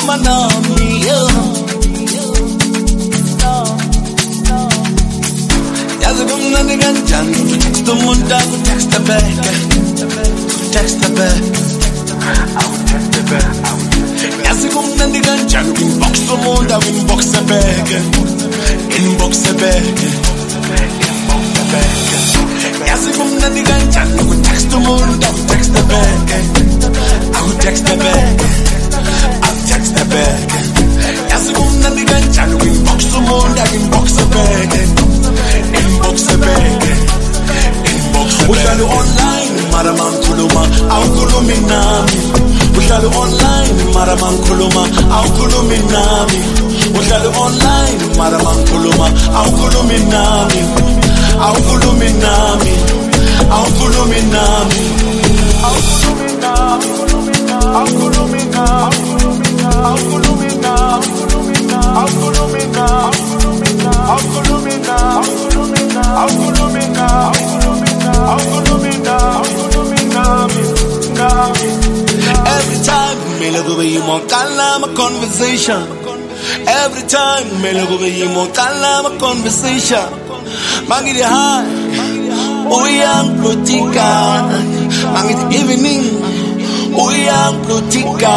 khuluma nami yazi kumnandi kanjani text umuntu akutext back text back yazi kumnandi kanjani inbox umuntu inbox back inbox back yazi kumnandi kanjani text umuntu text back text back text back yazi kumnandi kanjani inbox umuntu inbox back inbox back uhlale online mara mangikhuluma awukhulumi nami uhlale online mara mangikhuluma awukhulumi nami uhlale online mara mangikhuluma awukhulumi nami awukhulumi nami awukhulumi nami awukhulumi nami awukhulumi nami awukhulumi nami awukhulumi nami awukhulumi nami awukhulumi nami every time me look over you more calm conversation every time me look over you more calm conversation mangidi high uyang plotika mangidi evening uyang plotika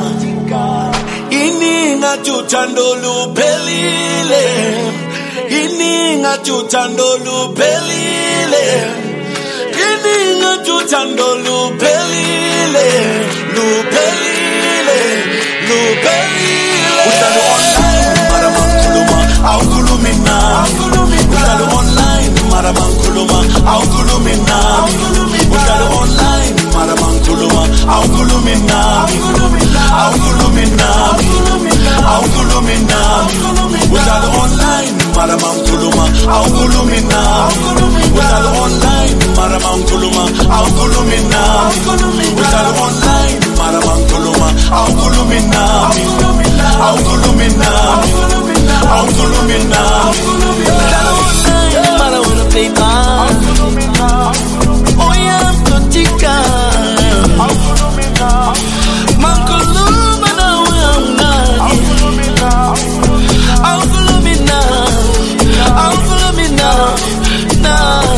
ininga tuthando luphelile ininga tuthando luphelile ininga tuthando luphelile luphelile luphelile uhlale online mara mangikhuluma awukhulumi nami uhlale online mara mangikhuluma awukhulumi nami uhlale online mara mangikhuluma awukhulumi nami awukhulumi nami awukhulumi nami uhlale online mara mangikhuluma awukhulumi nami uhlale online mara mangikhuluma awukhulumi nami uhlale online mara mangikhuluma awukhulumi nami awukhulumi nami awukhulumi nami uhlale online mara wanna play ball oh yeah plotika awukhulumi nami mangikhuluma nawe awukhulumi nami awukhulumi nami awukhulumi nami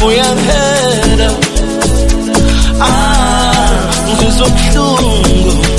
uyangihera ngizizwa buhlungu